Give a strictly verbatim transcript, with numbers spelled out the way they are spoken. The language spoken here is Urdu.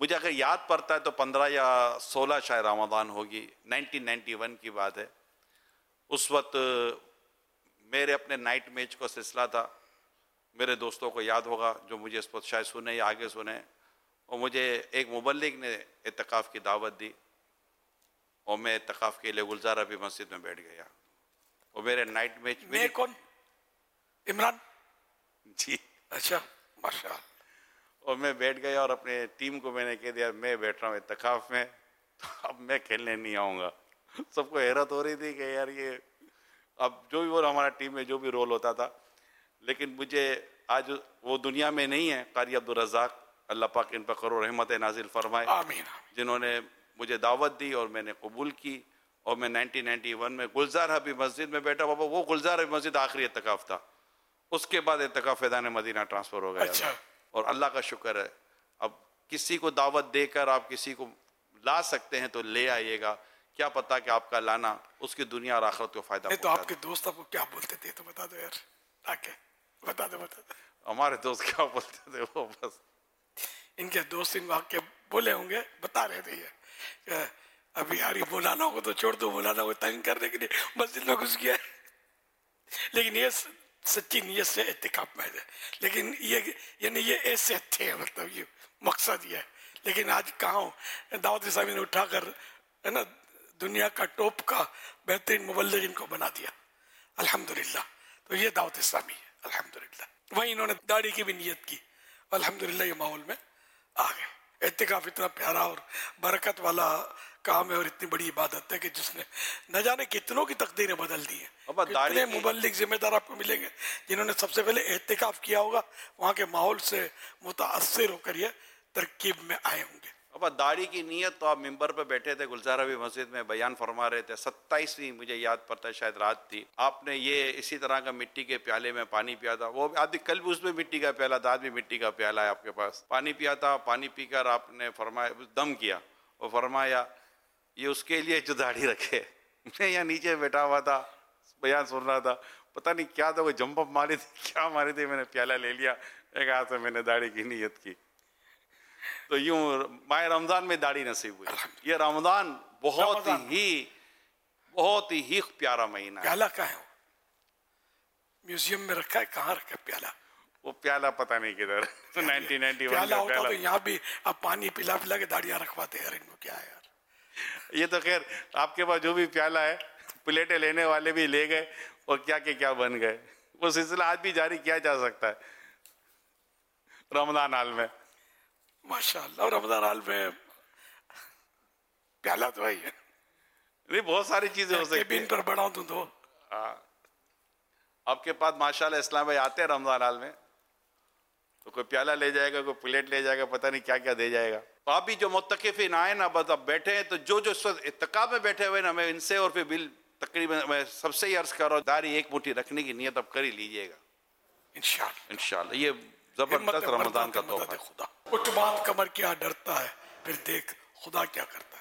مجھے اگر یاد پڑتا ہے تو پندرہ یا سولہ شاید رمضان ہوگی، نائنٹین نائنٹی ون کی بات ہے. اس وقت میرے اپنے نائٹ میچ کا سلسلہ تھا. میرے دوستوں کو یاد ہوگا جو مجھے اس وقت شاید سنے یا آگے سنے، اور مجھے ایک مبلغ نے اعتکاف کی دعوت دی اور میں اعتکاف کے لیے گلزار ابھی مسجد میں بیٹھ گیا. اور میرے نائٹ میچ میں کون؟ عمران جی اچھا ماشاء اللہ. اور میں بیٹھ گیا اور اپنے ٹیم کو میں نے کہہ دیا میں بیٹھ رہا ہوں اعتکاف میں، تو اب میں کھیلنے نہیں آؤں گا. سب کو حیرت ہو رہی تھی کہ یار یہ اب جو بھی وہ ہمارا ٹیم میں جو بھی رول ہوتا تھا. لیکن مجھے آج وہ دنیا میں نہیں ہے. قاری عبدالرزاق اللہ پاک ان پر کرو رحمت نازل فرمائے، آمین. جنہوں نے مجھے دعوت دی اور میں نے قبول کی. اور میں نائنٹین نائنٹی ون میں گلزار حبی مسجد میں بیٹھا. بابا وہ گلزار حبی مسجد آخری اعتکاف تھا، اس کے بعد اعتکاف فیضان مدینہ ٹرانسفر ہو گیا. اچھا. اور اللہ کا شکر ہے اب کسی کو دعوت دے کر آپ کسی کو لا سکتے ہیں تو لے آئیے گا. کیا پتا کہ آپ کا لانا اس کی دنیا اور آخرت کو فائدہ نہیں تو پہنچا آپ کے دوست آپ کو کیا بولتے تھے تو بتا دو یار. تاکہ بتا دو بتا دو ہمارے دوست کیا بولتے تھے وہ بس ان کے دوست ان واقع بولے ہوں گے بتا رہے تھے یہ ابھی یار یہ بلانا ہوگا تو چھوڑ دو، بلانا ہوگا تنگ کرنے کے لیے مسجد میں گھس گیا. لیکن یہ سچی نیت سے اعتکاف میں ہے. لیکن یہ یعنی یہ ایسے تھے، مطلب یہ مقصد یہ ہے. لیکن آج کہاں دعوت اسلامی نے اٹھا کر ہے نا دنیا کا ٹاپ کا بہترین مبلغ ان کو بنا دیا الحمدللہ. تو یہ دعوت اسلامی ہے الحمدللہ. وہیں انہوں نے داڑھی کی بھی نیت کی، الحمدللہ یہ ماحول میں آ گئے. اعتکاف اتنا پیارا اور برکت والا کام ہے اور اتنی بڑی عبادت ہے کہ جس نے نہ جانے کتنوں کی تقدیریں بدل دی ہیں. کتنے مبلغ ذمہ دار آپ کو ملیں گے جنہوں نے سب سے پہلے اعتکاف کیا ہوگا، وہاں کے ماحول سے متاثر ہو کر یہ ترکیب میں آئے ہوں گے. ابا داڑھی کی نیت تو آپ ممبر پہ بیٹھے تھے گلزار حبی مسجد میں بیان فرما رہے تھے. ستائیسویں مجھے یاد پڑتا ہے شاید رات تھی. آپ نے یہ اسی طرح کا مٹی کے پیالے میں پانی پیا تھا. وہ آدمی کل بھی اس میں مٹی کا پیالہ تھا، آج بھی مٹی کا پیالہ ہے آپ کے پاس. پانی پیا تھا. پانی پی کر آپ نے فرمایا دم کیا اور فرمایا یہ اس کے لیے جو داڑھی رکھے. میں یہاں نیچے بیٹھا ہوا تھا بیان سن رہا تھا، پتہ نہیں کیا تھا، وہ جمپ اپ ماری تھی کیا ماری تھی. میں نے پیالہ لے لیا، ایک ہاتھ سے میں نے داڑھی کی نیت کی. تو یوں ماہ رمضان میں داڑھی نصیب ہوئی. یہ رمضان بہت ہی بہت ہی پیارا مہینہ ہے. پیالہ کہاں ہے؟ میوزیم میں رکھا ہے. کہاں رکھا ہے پیالہ؟ وہ پیالہ پتہ نہیں کدھر. نائنٹین نائنٹی ون پیالہ ہوتا تو یہاں بھی آپ پانی پلا پلا کے داڑیاں رکھواتے ہیں. ان کو کیا ہے یار. یہ تو خیر آپ کے پاس جو بھی پیالہ ہے پلیٹیں لینے والے بھی لے گئے اور کیا کہ کیا بن گئے. وہ سلسلہ آج بھی جاری کیا جا سکتا ہے رمضان حال میں ماشاء اللہ. اور رمضان حال میں پیالہ تو ہے ہی ہے. نہیں بہت ساری چیزیں ہو سکتی ہیں. پر بڑھاؤں تو دو آپ کے پاس ماشاء اللہ اسلام بھائی آتے ہیں رمضان حال میں تو کوئی پیالہ لے جائے گا، کوئی پلیٹ لے جائے گا، پتہ نہیں کیا کیا دے جائے گا. آپ بھی جو متقفین آئے نا بس اب بیٹھے ہیں تو جو جو اعتکاف میں بیٹھے ہوئے نا میں ان سے اور پھر بل تقریباً میں سب سے ہی عرض کر رہا ہوں داڑھی ایک مٹھی رکھنے کی نیت اب کر ہی لیجیے گا انشاءاللہ. انشاءاللہ. یہ زبردست رمضان کا تحفہ. خدا اٹھ باندھ کمر کیا ڈرتا ہے پھر دیکھ خدا کیا کرتا ہے.